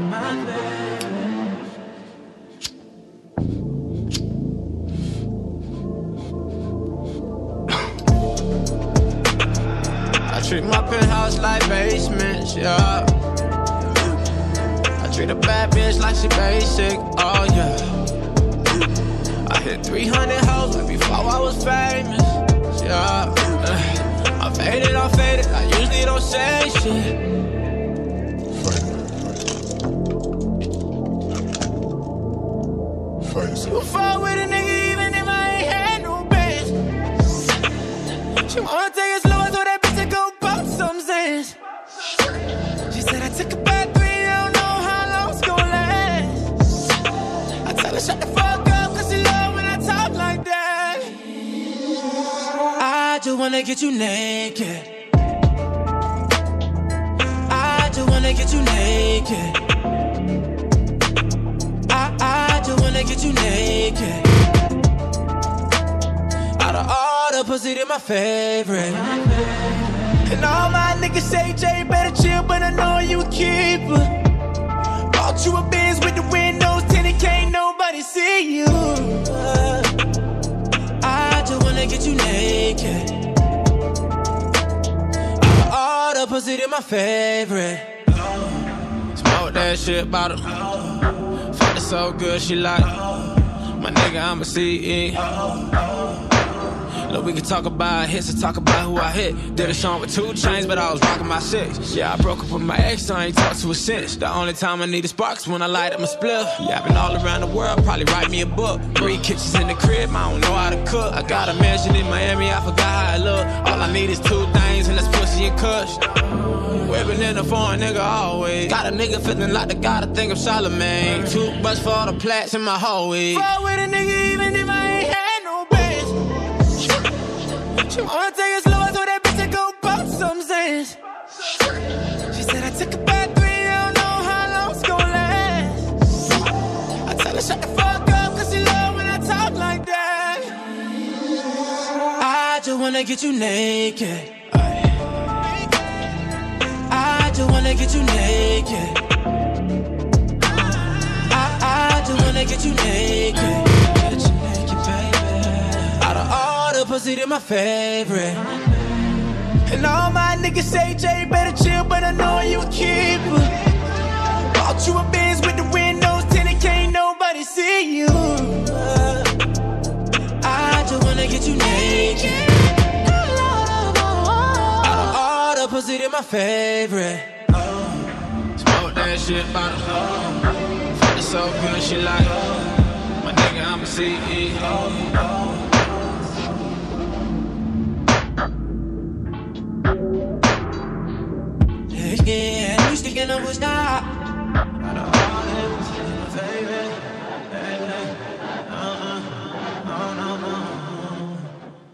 I treat my penthouse like basements, yeah. I treat a bad bitch like she basic, oh yeah. I hit 300 hoes right before I was famous, yeah. I'm faded, I usually don't say shit. You fuck with a nigga even if I ain't had no bands. She wanna take it slow, I told that bitch to go pop some Zans. She said I took a bad 3, I don't know how long it's gon' last. I tell her shut the fuck up, cause she love when I talk like that. I just wanna get you naked. I just wanna get you naked. I just wanna get you naked. Out of all the pussy, they're my favorite. And all my niggas say, Jay, better chill, but I know you a keeper. Bought you a Benz with the windows tinted, can't nobody see you. I just wanna get you naked. Out of all the pussy, they're my favorite. Smoke that shit bottom. So good, she like my nigga, I'm a CE. Look, we can talk about hits and talk about who I hit. Did a song with 2 chains, but I was rocking my 6. Yeah, I broke up with my ex, so I ain't talked to her since. The only time I need a spark is when I light up my spliff. Yeah, I've been all around the world, probably write me a book. 3 kitchens in the crib, I don't know how to cook. I got a mansion in Miami, I forgot how I look. All I need is 2 things, and that's pussy and kush. Whipping in the foreign nigga always. Got a nigga feeling like the god, I think I'm Charlemagne. Too much for all the plats in my hallway. Fuck with a nigga even if I ain't had no bands. She wanna take it slow, I told that bitch to go pop some Zans. She said I took a bad 3, I don't know how long it's gon' last. I tell her shut the fuck up, cause she love when I talk like that. I just wanna get you naked. I just wanna get you naked. I just wanna get you naked. Get you naked, baby. Out of all the pussy, they're my favorite. And all my niggas say, Jay, better chill, but I know you a keeper. Bought you a Benz with the windows tinted, can't nobody see you. I just wanna get you naked. Pussy, they're my favorite. Smoke that shit bottom. Fuck it so good, she like my nigga, I'm a CE. Yeah, you sticking up with that.